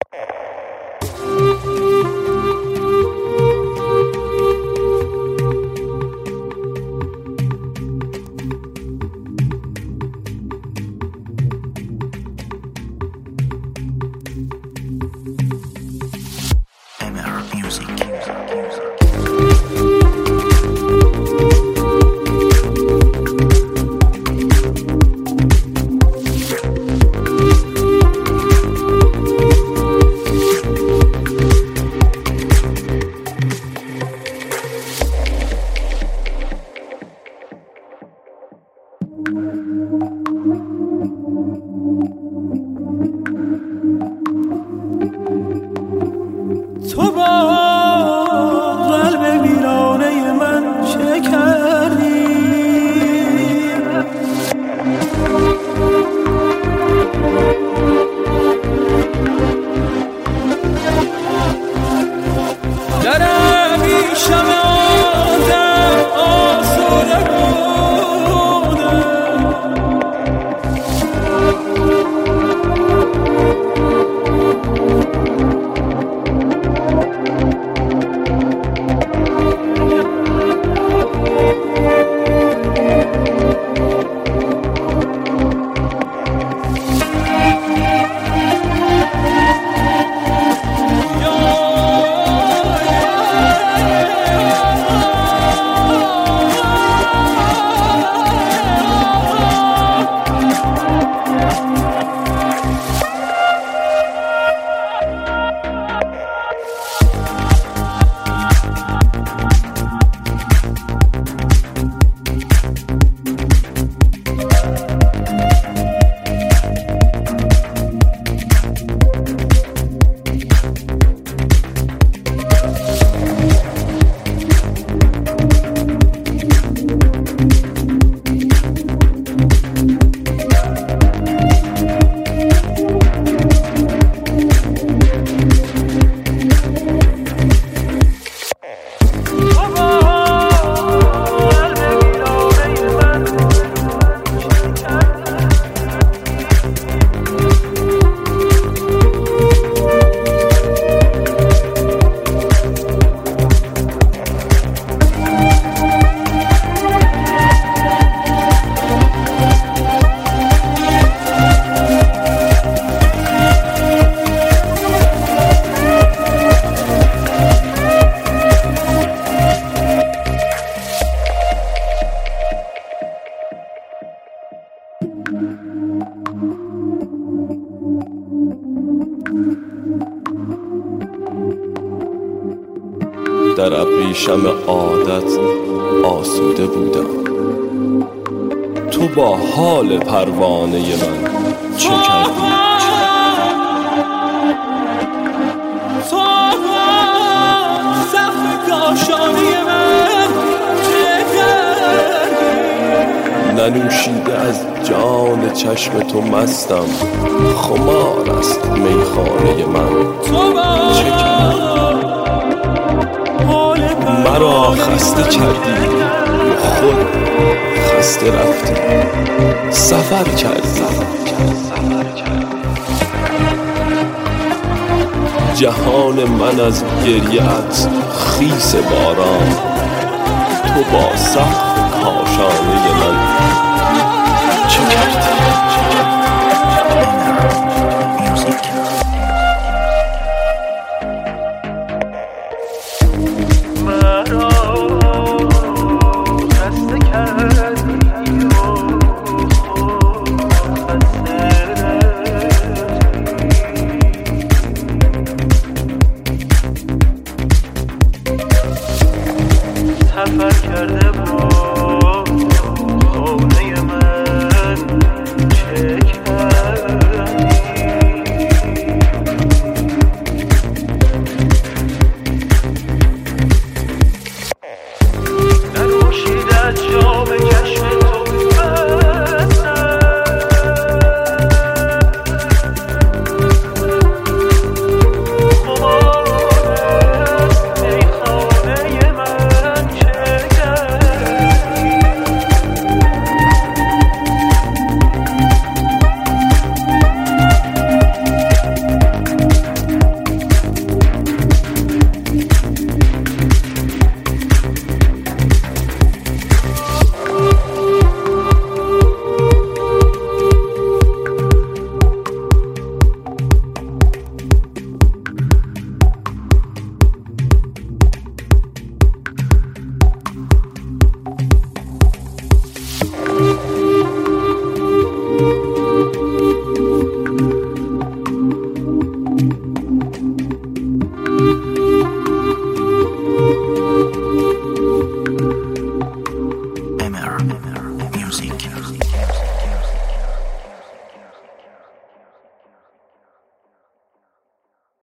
تو با قلب ویرانه من چه کردی؟ در همیشم آدم آسوده بودم، در ابریشم عادت آسوده بودم. تو با حال پروانه من چه کردی؟ تو سقف کاشانی من چه کردی؟ ننوشیده از جان چشم تو مستم، خمار است میخانه من چه کردی؟ مرا خسته کردی، خود خسته رفتی، سفر کردی. جهان من از گریه‌ات خیس باران، تو با سقف کاشانه من چه کردی؟